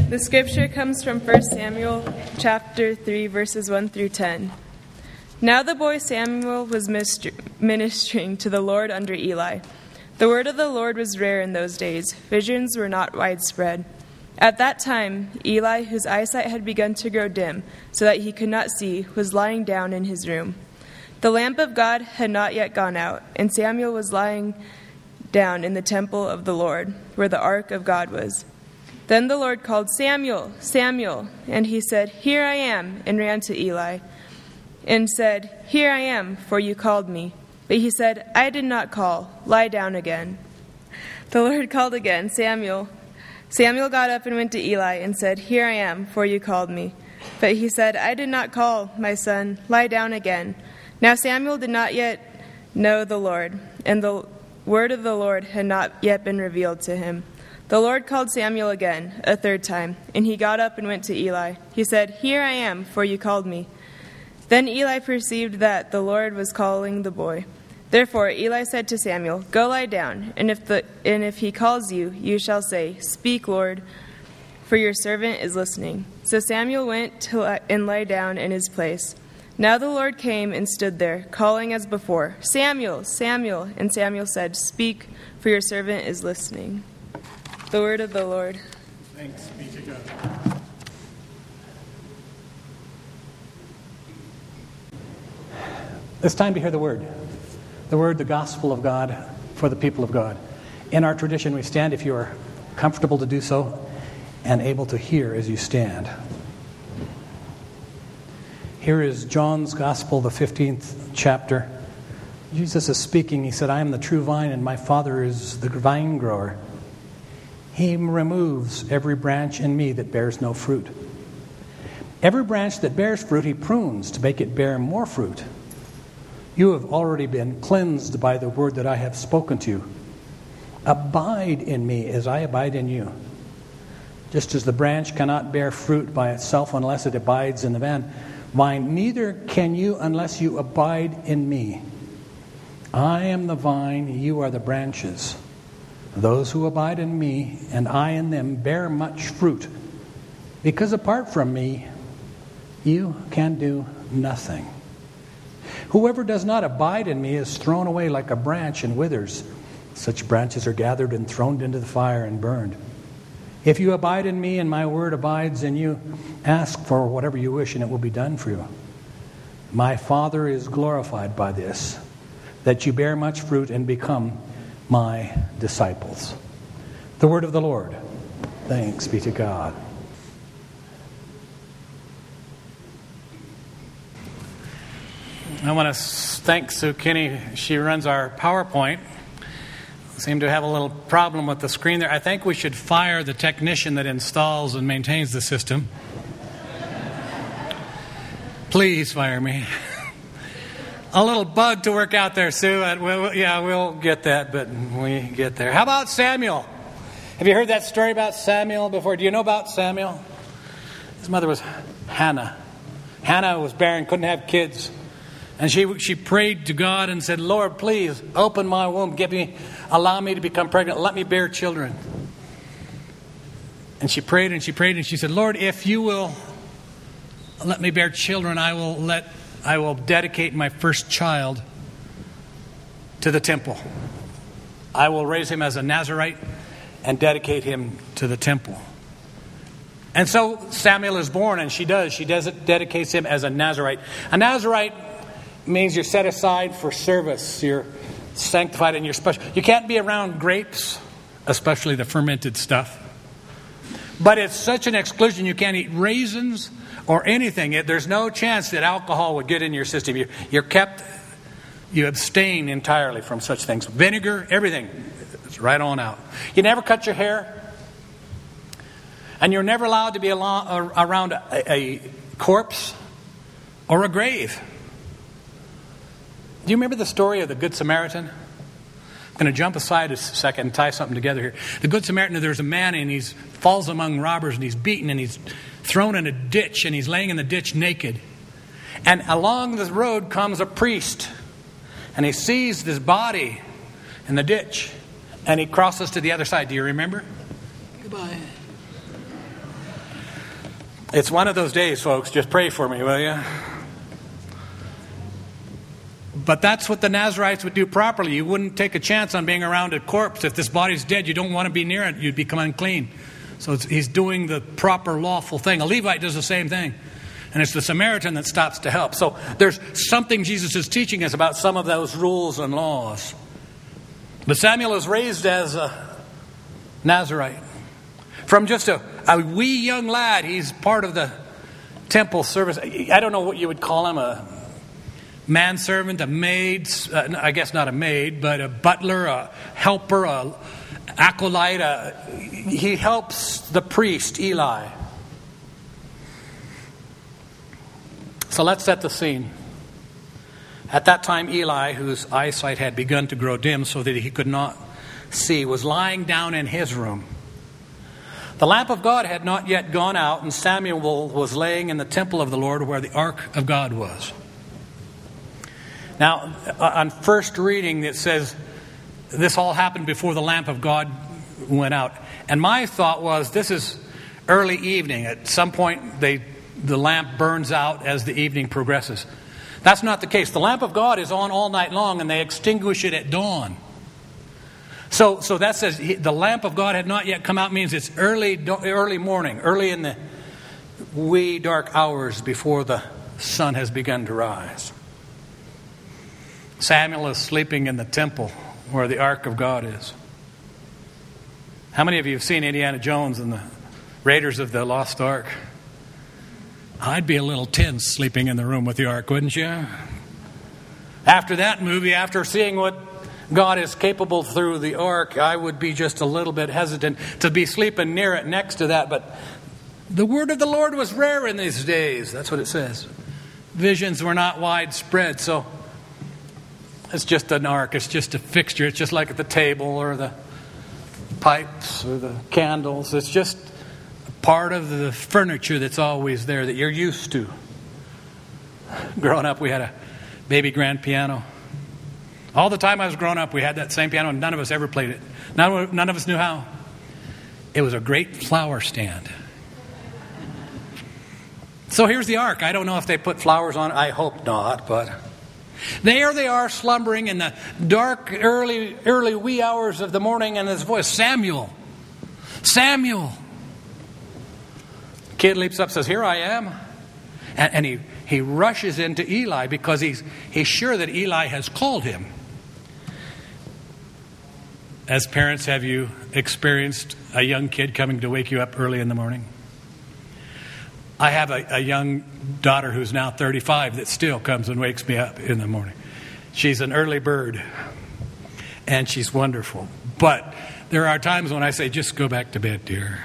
The scripture comes from 1 Samuel chapter 3, verses 1 through 10. Now the boy Samuel was ministering to the Lord under Eli. The word of the Lord was rare in those days. Visions were not widespread. At that time, Eli, whose eyesight had begun to grow dim, so that he could not see, was lying down in his room. The lamp of God had not yet gone out, and Samuel was lying down in the temple of the Lord, where the ark of God was. Then the Lord called, "Samuel, Samuel." And he said, "Here I am," and ran to Eli and said, "Here I am, for you called me." But he said, "I did not call. Lie down again." The Lord called again, "Samuel." Samuel got up and went to Eli and said, "Here I am, for you called me." But he said, "I did not call, my son. Lie down again." Now Samuel did not yet know the Lord, and the word of the Lord had not yet been revealed to him. The Lord called Samuel again, a third time, and he got up and went to Eli. He said, "Here I am, for you called me." Then Eli perceived that the Lord was calling the boy. Therefore Eli said to Samuel, "Go lie down, and if he calls you, you shall say, 'Speak, Lord, for your servant is listening.'" So Samuel went and lay down in his place. Now the Lord came and stood there, calling as before, "Samuel, Samuel." And Samuel said, "Speak, for your servant is listening." The word of the Lord. Thanks be to God. It's time to hear the word, the gospel of God for the people of God. In our tradition, we stand if you are comfortable to do so and able to hear as you stand. Here is John's Gospel, the 15th chapter. Jesus is speaking. He said, "I am the true vine, and my Father is the vine grower. He removes every branch in me that bears no fruit. Every branch that bears fruit, he prunes to make it bear more fruit. You have already been cleansed by the word that I have spoken to you. Abide in me as I abide in you. Just as the branch cannot bear fruit by itself unless it abides in the vine, neither can you unless you abide in me. I am the vine, you are the branches. Those who abide in me and I in them bear much fruit, because apart from me you can do nothing. Whoever does not abide in me is thrown away like a branch and withers. Such branches are gathered and thrown into the fire and burned. If you abide in me and my word abides in you, ask for whatever you wish and it will be done for you. My Father is glorified by this, that you bear much fruit and become my disciples." The word of the Lord. Thanks be to God. I want to thank Sue Kinney. She runs our PowerPoint. Seem to have a little problem with the screen there. I think we should fire the technician that installs and maintains the system. Please fire me. A little bug to work out there, Sue. We'll get that, but we get there. How about Samuel? Have you heard that story about Samuel before? Do you know about Samuel? His mother was Hannah. Hannah was barren, couldn't have kids. And she prayed to God and said, "Lord, please open my womb. Allow me to become pregnant. Let me bear children." And she prayed and she prayed and she said, "Lord, if you will let me bear children, I will dedicate my first child to the temple. I will raise him as a Nazirite and dedicate him to the temple." And so Samuel is born, and she dedicates him as a Nazirite. A Nazirite means you're set aside for service. You're sanctified and you're special. You can't be around grapes, especially the fermented stuff. But it's such an exclusion. You can't eat raisins or anything. There's no chance that alcohol would get in your system. You abstain entirely from such things. Vinegar, everything. It's right on out. You never cut your hair. And you're never allowed to be around a corpse or a grave. Do you remember the story of the Good Samaritan? I'm going to jump aside a second and tie something together here. The Good Samaritan, there's a man and he falls among robbers and he's beaten and he's thrown in a ditch and he's laying in the ditch naked. And along the road comes a priest and he sees this body in the ditch and he crosses to the other side. Do you remember? Goodbye. It's one of those days, folks. Just pray for me, will you? But that's what the Nazarites would do properly. You wouldn't take a chance on being around a corpse. If this body's dead, you don't want to be near it. You'd become unclean. So he's doing the proper lawful thing. A Levite does the same thing. And it's the Samaritan that stops to help. So there's something Jesus is teaching us about some of those rules and laws. But Samuel is raised as a Nazarite. From just a wee young lad, he's part of the temple service. I don't know what you would call him, a manservant, a maid, I guess not a maid, but a butler, a helper, a acolyte. He helps the priest, Eli. So let's set the scene. At that time, Eli, whose eyesight had begun to grow dim so that he could not see, was lying down in his room. The lamp of God had not yet gone out, and Samuel was laying in the temple of the Lord where the ark of God was. Now, on first reading, it says this all happened before the lamp of God went out. And my thought was, this is early evening. At some point, the lamp burns out as the evening progresses. That's not the case. The lamp of God is on all night long, and they extinguish it at dawn. So that says the lamp of God had not yet come out, means it's early morning, early in the wee dark hours before the sun has begun to rise. Samuel is sleeping in the temple where the ark of God is. How many of you have seen Indiana Jones and the Raiders of the Lost Ark? I'd be a little tense sleeping in the room with the ark, wouldn't you? After that movie, after seeing what God is capable through the ark, I would be just a little bit hesitant to be sleeping near it next to that. But the word of the Lord was rare in these days. That's what it says. Visions were not widespread, so it's just an ark. It's just a fixture. It's just like at the table or the pipes or the candles. It's just a part of the furniture that's always there that you're used to. Growing up, we had a baby grand piano. All the time I was growing up, we had that same piano, and none of us ever played it. None of us knew how. It was a great flower stand. So here's the ark. I don't know if they put flowers on it. I hope not, but there they are, slumbering in the dark, early wee hours of the morning, and his voice, Samuel, Samuel. The kid leaps up, says, here I am. And he rushes into Eli because he's sure that Eli has called him. As parents, have you experienced a young kid coming to wake you up early in the morning? I have a young daughter who's now 35 that still comes and wakes me up in the morning. She's an early bird, and she's wonderful. But there are times when I say, just go back to bed, dear.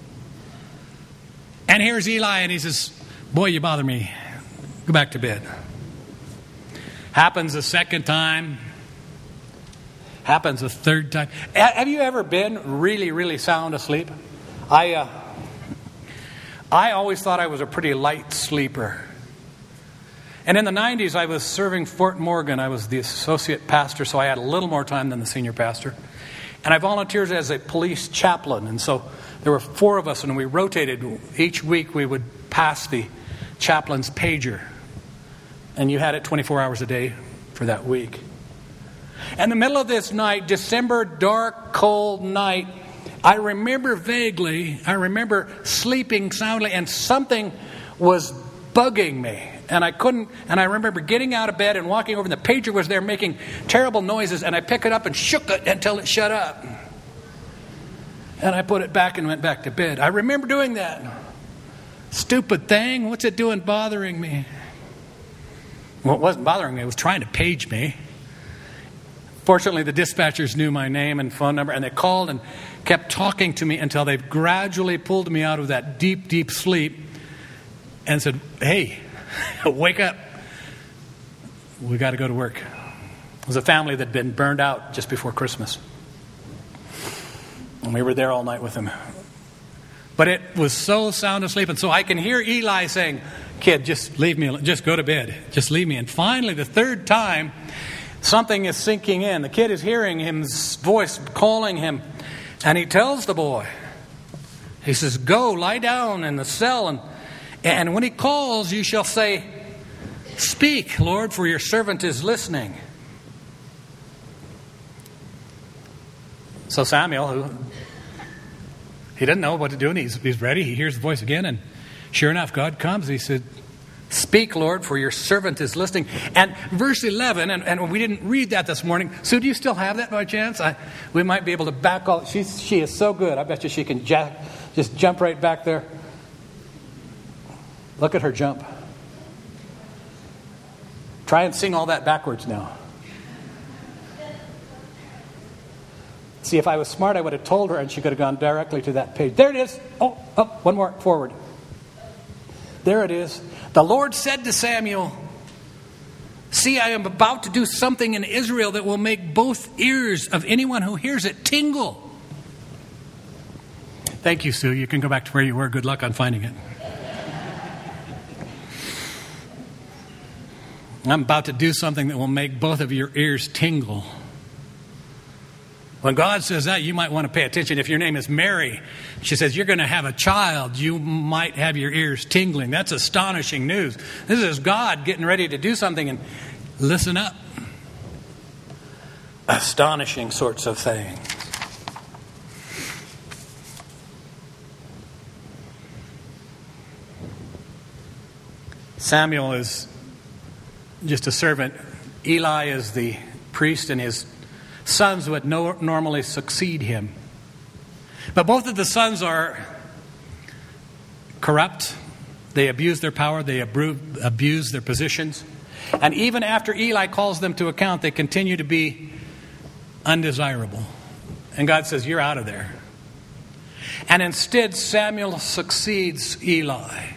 And here's Eli, and he says, boy, you bother me. Go back to bed. Happens a second time. Happens a third time. Have you ever been really, really sound asleep? I always thought I was a pretty light sleeper. And in the 90s, I was serving Fort Morgan. I was the associate pastor, so I had a little more time than the senior pastor. And I volunteered as a police chaplain. And so there were 4 of us, and we rotated. Each week, we would pass the chaplain's pager. And you had it 24 hours a day for that week. In the middle of this night, December, dark, cold night, I remember sleeping soundly, and something was bugging me. And I remember getting out of bed and walking over, and the pager was there making terrible noises, and I picked it up and shook it until it shut up. And I put it back and went back to bed. I remember doing that. Stupid thing, what's it doing bothering me? Well, it wasn't bothering me, it was trying to page me. Fortunately, the dispatchers knew my name and phone number, and they called and kept talking to me until they gradually pulled me out of that deep, deep sleep and said, hey, wake up. We got to go to work. It was a family that had been burned out just before Christmas. And we were there all night with them. But it was so sound asleep, and so I can hear Eli saying, kid, just leave me alone. Just go to bed. Just leave me. And finally, the third time, something is sinking in. The kid is hearing his voice calling him. And he tells the boy, he says, go lie down in the cell And when he calls, you shall say, speak, Lord, for your servant is listening. So Samuel, he didn't know what to do, and he's ready. He hears the voice again, and sure enough, God comes. He said, speak, Lord, for your servant is listening. And verse 11, and we didn't read that this morning. Sue, do you still have that by chance? We might be able to back all. She is so good. I bet you she can just jump right back there. Look at her jump. Try and sing all that backwards now. See, if I was smart, I would have told her and she could have gone directly to that page. There it is. Oh, one more forward. There it is. The Lord said to Samuel, see, I am about to do something in Israel that will make both ears of anyone who hears it tingle. Thank you, Sue. You can go back to where you were. Good luck on finding it. I'm about to do something that will make both of your ears tingle. When God says that, you might want to pay attention. If your name is Mary, she says you're going to have a child, you might have your ears tingling. That's astonishing news. This is God getting ready to do something, and listen up. Astonishing sorts of things. Samuel is just a servant. Eli is the priest, and his sons would normally succeed him. But both of the sons are corrupt. They abuse their power. They abuse their positions. And even after Eli calls them to account, they continue to be undesirable. And God says, you're out of there. And instead, Samuel succeeds Eli.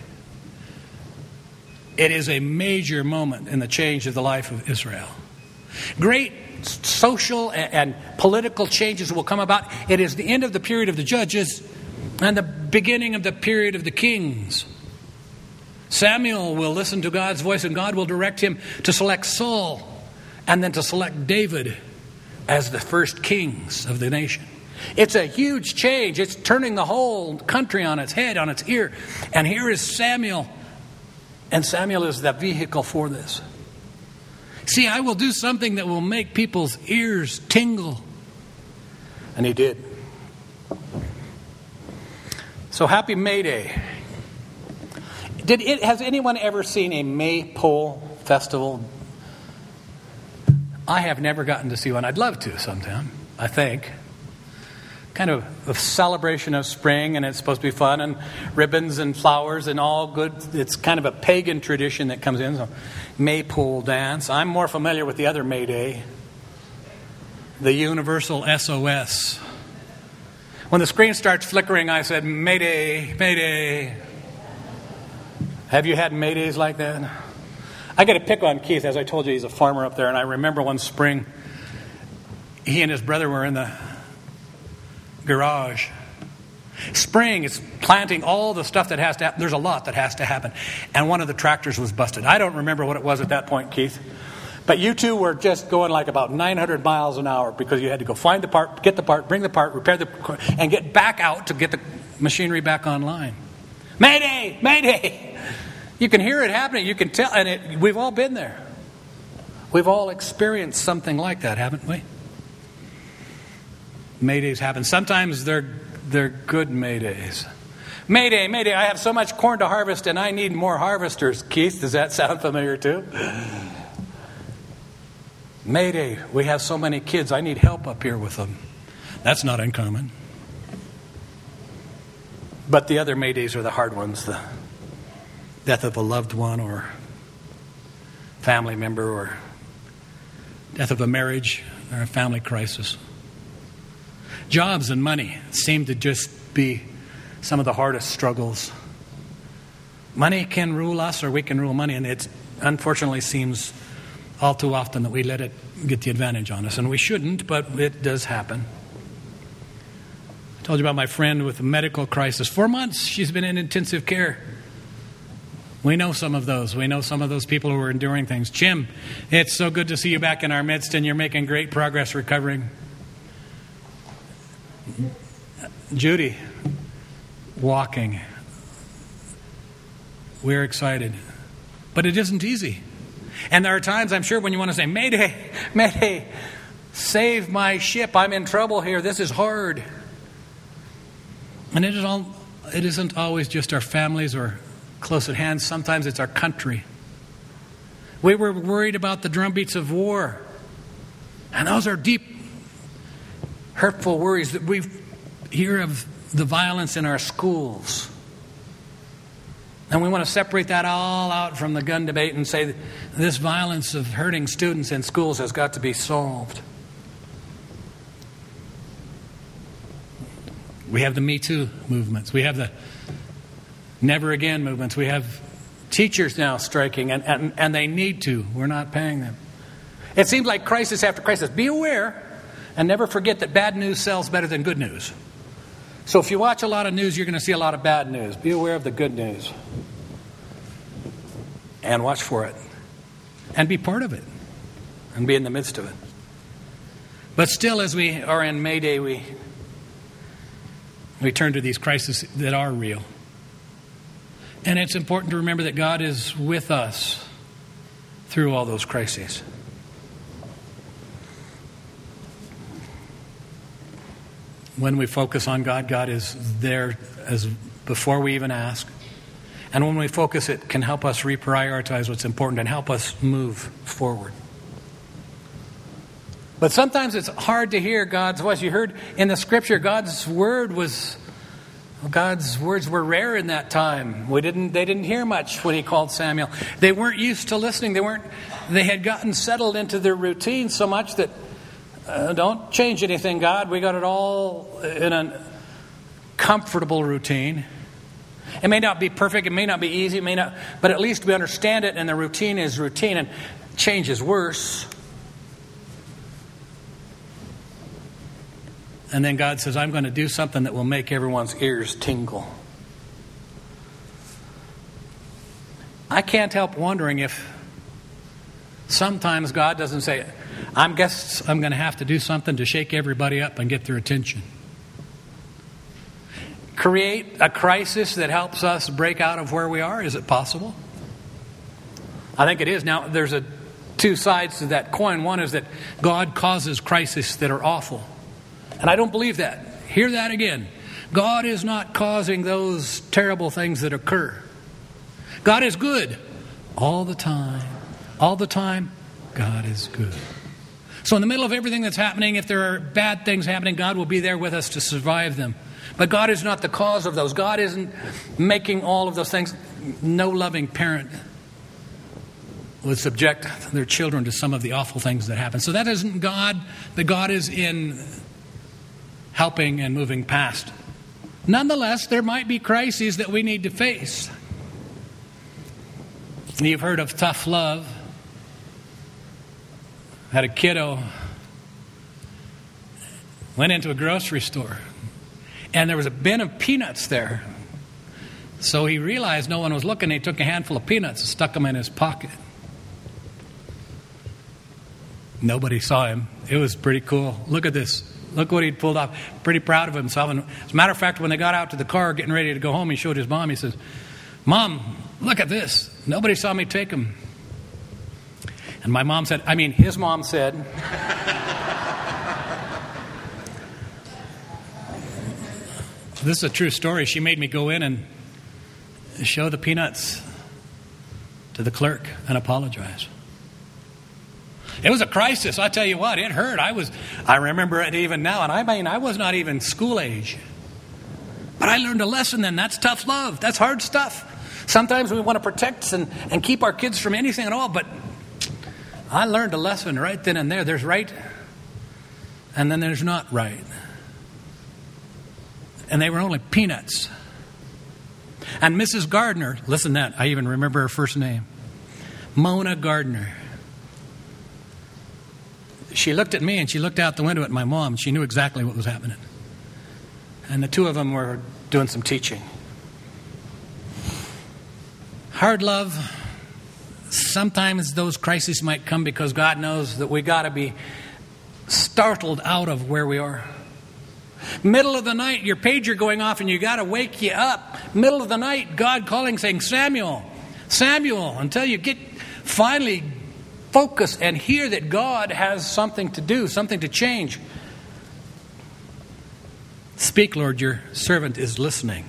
It is a major moment in the change of the life of Israel. Great social and political changes will come about. It is the end of the period of the judges and the beginning of the period of the kings. Samuel will listen to God's voice, and God will direct him to select Saul and then to select David as the first kings of the nation. It's a huge change. It's turning the whole country on its head, on its ear. And here is Samuel. And Samuel is the vehicle for this. See, I will do something that will make people's ears tingle. And he did. So happy May Day. Has anyone ever seen a Maypole festival? I have never gotten to see one. I'd love to sometime, I think. Kind of a celebration of spring, and it's supposed to be fun, and ribbons and flowers and all good. It's kind of a pagan tradition that comes in. So Maypole dance. I'm more familiar with the other May Day, the universal SOS. When the screen starts flickering, I said, Mayday, Mayday. Have you had Maydays like that? I got to pick on Keith. As I told you, he's a farmer up there, and I remember one spring, he and his brother were in the garage. Spring is planting all the stuff that has to happen. There's a lot that has to happen. And one of the tractors was busted. I don't remember what it was at that point, Keith. But you two were just going like about 900 miles an hour because you had to go find the part, get the part, bring the part, repair the part, and get back out to get the machinery back online. Mayday! Mayday! You can hear it happening. You can tell. And we've all been there. We've all experienced something like that, haven't we? Maydays happen. Sometimes they're good Maydays. Mayday, Mayday, I have so much corn to harvest and I need more harvesters. Keith, does that sound familiar too? Mayday, we have so many kids. I need help up here with them. That's not uncommon. But the other Maydays are the hard ones. The death of a loved one or family member, or death of a marriage or a family crisis. Jobs and money seem to just be some of the hardest struggles. Money can rule us, or we can rule money, and it unfortunately seems all too often that we let it get the advantage on us. And we shouldn't, but it does happen. I told you about my friend with a medical crisis. 4 months she's been in intensive care. We know some of those. We know some of those people who are enduring things. Jim, it's so good to see you back in our midst, and you're making great progress recovering. Judy, walking. we're excited. But it isn't easy. And there are times, I'm sure, when you want to say, Mayday, Mayday, save my ship. I'm in trouble here. This is hard. And it isn't always just our families or close at hand. Sometimes it's our country. We were worried about the drumbeats of war. And those are deep, hurtful worries that we hear of the violence in our schools. And we want to separate that all out from the gun debate and say that this violence of hurting students in schools has got to be solved. We have the Me Too movements. We have the Never Again movements. We have teachers now striking, and they need to. We're not paying them. It seems like crisis after crisis. Be aware and never forget that bad news sells better than good news. So if you watch a lot of news, you're going to see a lot of bad news. Be aware of the good news. And watch for it. And be part of it. And be in the midst of it. But still, as we are in May Day, we turn to these crises that are real. And it's important to remember that God is with us through all those crises. When we focus on God, God is there as before we even ask. And when we focus, it can help us reprioritize what's important and help us move forward. But sometimes it's hard to hear God's voice. You heard in the scripture, God's words were rare in that time. They didn't hear much when he called Samuel. They weren't used to listening. They had gotten settled into their routine so much that don't change anything, God. We got it all in a comfortable routine. It may not be perfect. It may not be easy. But at least we understand it, and the routine is routine, and change is worse. And then God says, I'm going to do something that will make everyone's ears tingle. I can't help wondering if sometimes God doesn't say, I guess I'm going to have to do something to shake everybody up and get their attention. Create a crisis that helps us break out of where we are. Is it possible? I think it is. Now, there's two sides to that coin. One is that God causes crises that are awful. And I don't believe that. Hear that again. God is not causing those terrible things that occur. God is good all the time. All the time, God is good. So in the middle of everything that's happening, if there are bad things happening, God will be there with us to survive them. But God is not the cause of those. God isn't making all of those things. No loving parent would subject their children to some of the awful things that happen. So that isn't God. The God is in helping and moving past. Nonetheless, there might be crises that we need to face. You've heard of tough love. Had a kiddo went into a grocery store, and there was a bin of peanuts there. So he realized no one was looking. He took a handful of peanuts and stuck them in his pocket. Nobody saw him. It was pretty cool. Look at this. Look what he'd pulled off. Pretty proud of himself. And as a matter of fact, when they got out to the car getting ready to go home, he showed his mom. He says, Mom, look at this. Nobody saw me take them. And his mom said, this is a true story. She made me go in and show the peanuts to the clerk and apologize. It was a crisis. I tell you what, it hurt. I remember it even now. And I was not even school age. But I learned a lesson then. That's tough love. That's hard stuff. Sometimes we want to protect and keep our kids from anything at all. But I learned a lesson right then and there. There's right, and then there's not right. And they were only peanuts. And Mrs. Gardner, listen to that. I even remember her first name. Mona Gardner. She looked at me and she looked out the window at my mom. She knew exactly what was happening. And the two of them were doing some teaching. Hard love. Sometimes those crises might come because God knows that we got to be startled out of where we are. Middle of the night, your pager going off and you got to wake you up. Middle of the night, God calling saying, Samuel, Samuel, until you get finally focus and hear that God has something to do, something to change. Speak, Lord, your servant is listening.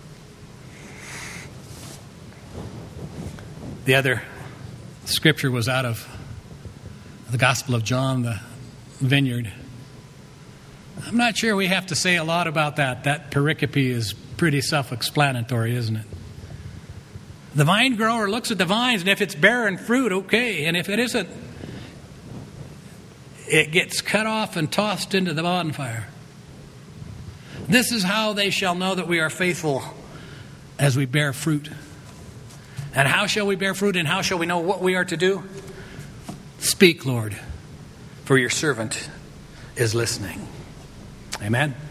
The other scripture was out of the Gospel of John, the vineyard. I'm not sure we have to say a lot about that. That pericope is pretty self-explanatory, isn't it? The vine grower looks at the vines, and if it's bearing fruit, okay. And if it isn't, it gets cut off and tossed into the bonfire. This is how they shall know that we are faithful, as we bear fruit. And how shall we bear fruit, and how shall we know what we are to do? Speak, Lord, for your servant is listening. Amen.